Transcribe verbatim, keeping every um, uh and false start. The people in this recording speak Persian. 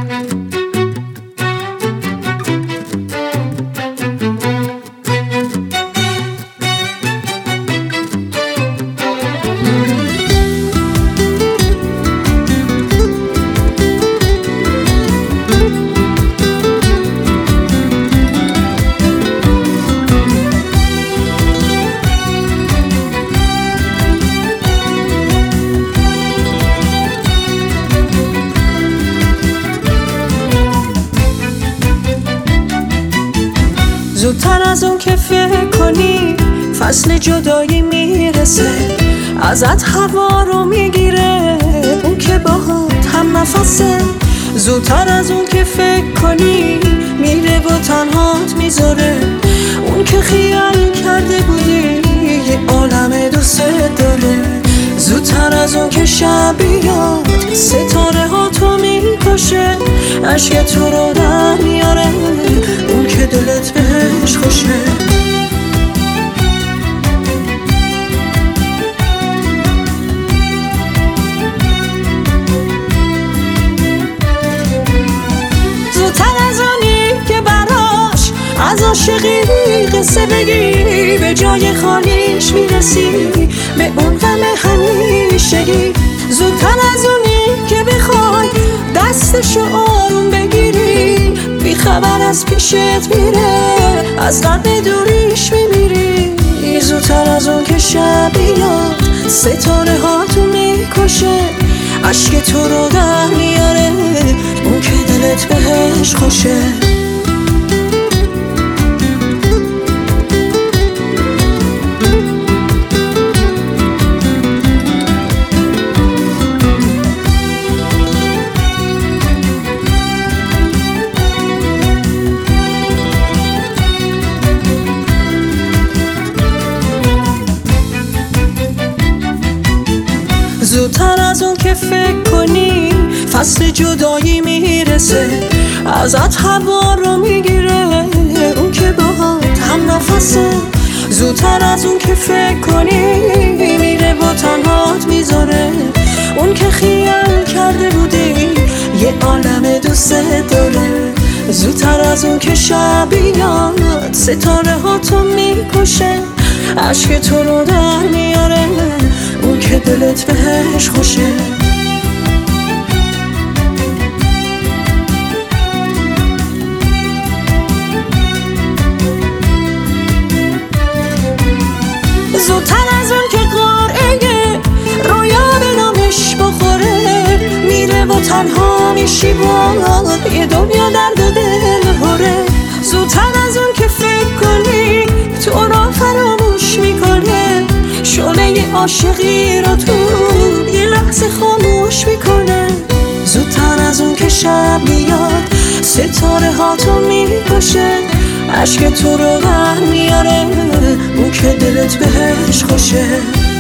زودتر از اون که فکر کنی فصل جدایی میرسه، ازت هوا رو میگیره اون که باهات هم نفسه. زودتر از اون که فکر کنی میره و تنهات میذاره، اون که خیال کرده بودی یه عالم دوست داره. زودتر از اون که شب بیاد ستاره ها تو میکشه، عشق تو رو در میاره اون که دلت بهش خوشه. زودتر از اونی که براش از عاشقی قصه بگی، به جای خالیش میرسی به اون غم همیشگی. زودتر از اونی که بخوای دستشو آروم بگیری، بی خبر از پیشت میره از غم دوریش میمیری. زودتر از اون که شب بیاد ستاره ها تو میکشه، عشق تو رو در میاره اون که دلت بهش خوشه. زودتر از اون که فکر کنی فصل جدایی میرسه، ازت هوا رو میگیره اون که باهات هم نفسه. زودتر از اون که فکر کنی میره و تنهات میذاره، اون که خیال کرده بودی یه عالم دوست داره. زودتر از اون که شب بیاد ستاره ها تو میکشه، عشق تو رو در میاره اون که دلت بهش خوشه. زودتر از اون که قرعه رویا به نامش بخوره، میره و تنها میشی با یه دنیا درد و دل هره. زودتر از اون که فکر کنی تو رو فراموش میکنه، شعله عاشقی رو تو یه لحظه خاموش میکنه. زودتر از اون که شب میاد ستاره ها تو میکشه، عشق تو رو در میاره اون که دلت بهش خوشه.